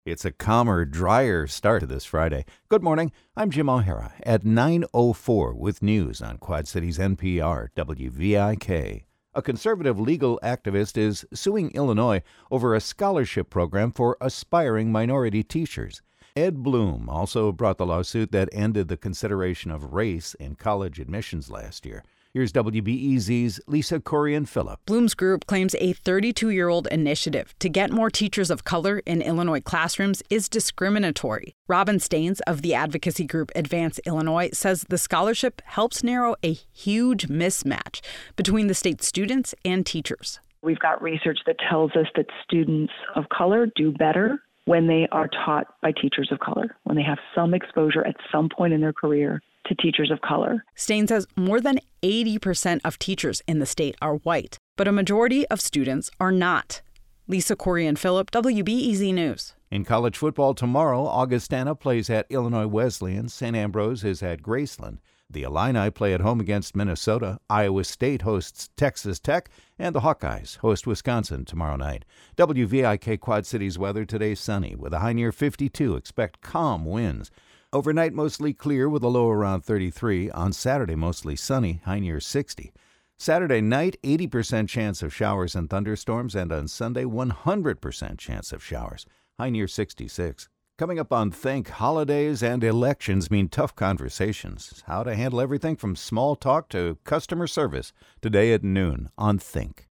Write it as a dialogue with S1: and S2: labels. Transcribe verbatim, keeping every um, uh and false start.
S1: It's a calmer, drier start to this Friday. Good morning. I'm Jim O'Hara at nine oh four with news on Quad Cities N P R W V I K. A conservative legal activist is suing Illinois over a scholarship program for aspiring minority teachers. Ed Bloom also brought the lawsuit that ended the consideration of race in college admissions last year. Here's W B E Z's Lisa Corian-Phillip.
S2: Bloom's group claims a thirty-two-year-old initiative to get more teachers of color in Illinois classrooms is discriminatory. Robin Staines of the advocacy group Advance Illinois says the scholarship helps narrow a huge mismatch between the state's students and teachers.
S3: We've got research that tells us that students of color do better when they are taught by teachers of color, when they have some exposure at some point in their career to teachers of color.
S2: Staines says more than eighty percent of teachers in the state are white, but a majority of students are not. Lisa Corian-Phillip, W B E Z News.
S1: In college football tomorrow, Augustana plays at Illinois Wesleyan. Saint Ambrose is at Graceland. The Illini play at home against Minnesota. Iowa State hosts Texas Tech, and the Hawkeyes host Wisconsin tomorrow night. W V I K Quad Cities weather today sunny with a high near fifty-two. Expect calm winds. Overnight, mostly clear with a low around thirty-three. On Saturday, mostly sunny, high near sixty. Saturday night, eighty percent chance of showers and thunderstorms, and on Sunday, one hundred percent chance of showers, high near sixty-six. Coming up on Think, holidays and elections mean tough conversations. How to handle everything from small talk to customer service. Today at noon on Think.